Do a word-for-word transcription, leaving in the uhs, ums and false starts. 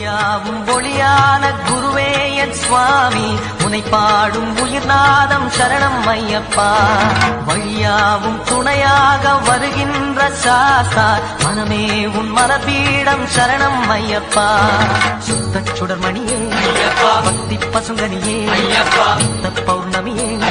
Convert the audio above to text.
ஒளியாவும் ஒளியான குருவே என் சுவாமி உனை பாடும் உயிர்நாதம் சரணம் ஐயப்பா. வழியாவும் துணையாக வருகின்ற சாஸ்தா மனமே உன் மலபீடம் சரணம் ஐயப்பா. சுத்த சுடர்மணியே பக்தி பசுங்கனியே பௌர்ணமியே